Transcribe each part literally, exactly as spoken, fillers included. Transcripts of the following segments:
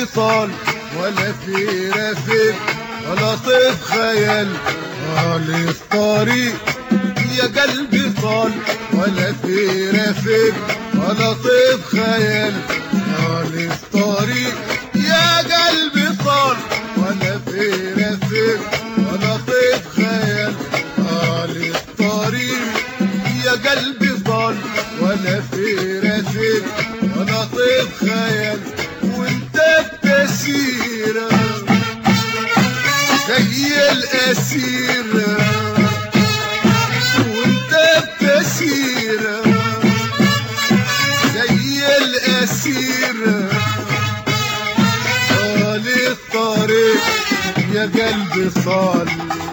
وصال ولا في رفيق ولا طيف خيال. طال الطريق يا قلبي طال ولا في رفيق ولا طيف خيال. طال الطريق يا قلبي طال ولا في رفيق ولا طيف خيال. طال الطريق يا قلبي طال ولا في رفيق ولا طيف خيال. وانت بتسير زي الأسير وانت بتسير زي الأسير. طال الطريق يا قلبي صال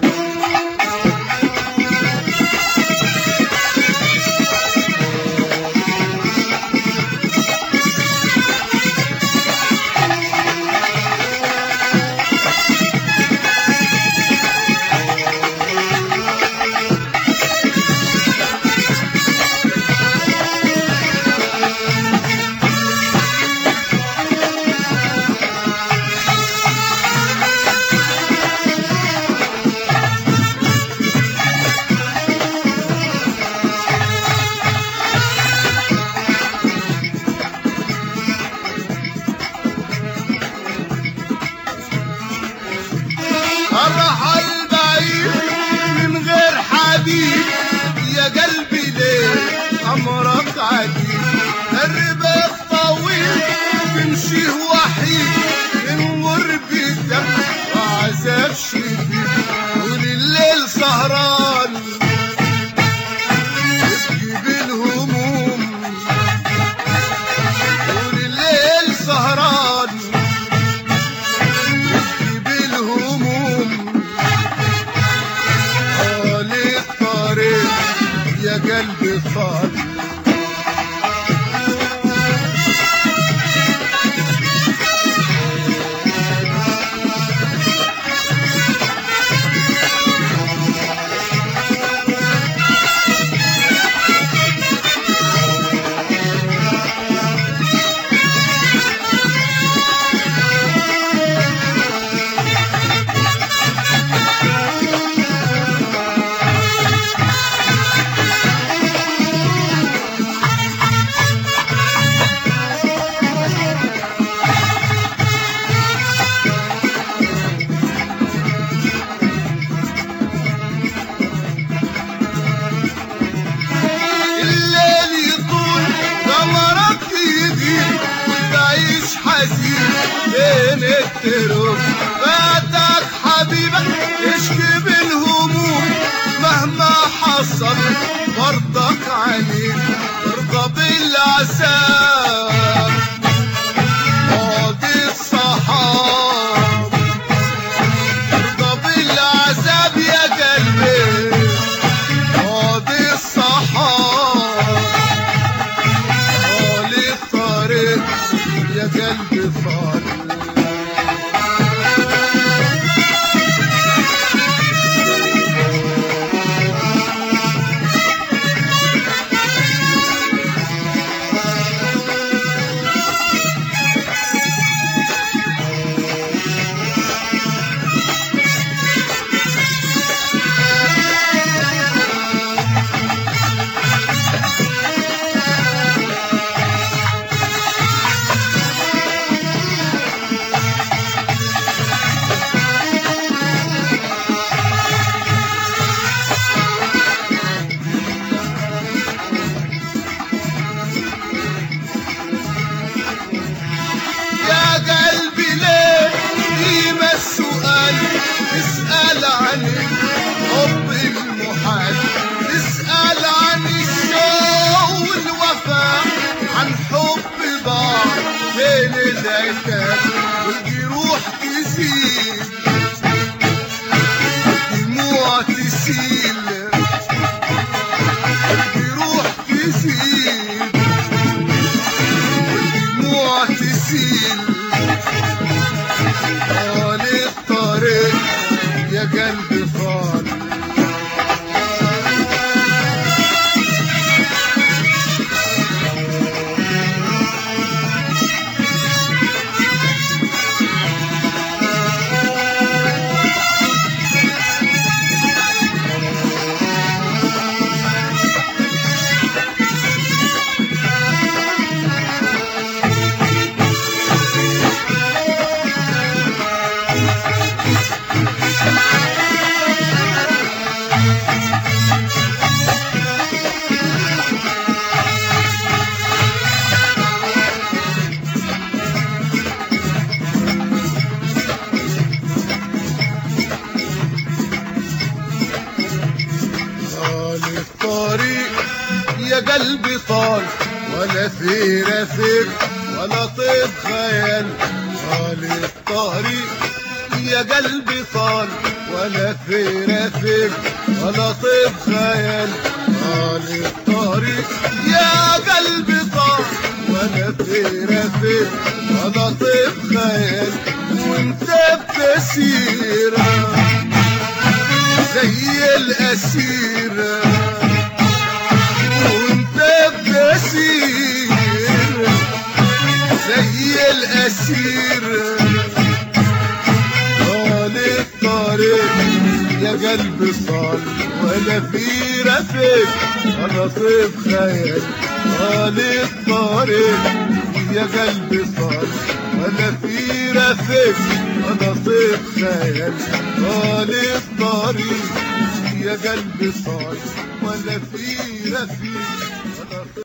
الرحل بعيد من غير حبيب. يا قلبي ليه أمرك عجيب. الرباط طويل بمشيه وحيد بنمر بدم وعذاب شديد. ولليل سهران يبكي بالهموم. ولليل سهران يبكي بالهموم. طال الطريق يا قلبي صال بين التروب. فاتك حبيبك تشكي بالهموم مهما حصل برضك عليك ترضى بالعذاب. قاضي الصحاب ترضى بالعذاب يا قلبي. قاضي الصحاب طال الطريق يا قلبي صال والجروح تسيل الدموع تسيل. الجروح تسيل والدموع تسيل. طال الطريق يا قلبي قلبي طال ولا في رفيق ولا طيب خيال طال الطريق يا قلبي طال ولا في رفيق ولا طيب خيال طال الطريق يا قلبي طال ولا في رفيق ولا طيب خيال وانت بتسيره زي الأسيرة وانت بتسير زي الأسيرة طال الطريق يا قلبي صال ولا في رفيق ولا طيب خيال طال الطريق يا قلبي صال ولا في رفيق ولا طيب خيال طال الطريق يا قلبي صال ولا في رفيق